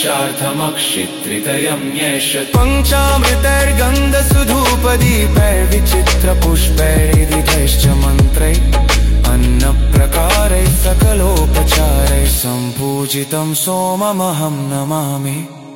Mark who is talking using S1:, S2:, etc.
S1: पुरुषार्थमक्षित्रितयं येष
S2: पञ्चामृतैर्गन्धसुधूपदीपैर्विचित्रपुष्पैर्विधिधैश्च मन्त्रैः अन्नप्रकारैः सकलोपचारैः सम्पूजितं सोममहं नमामि।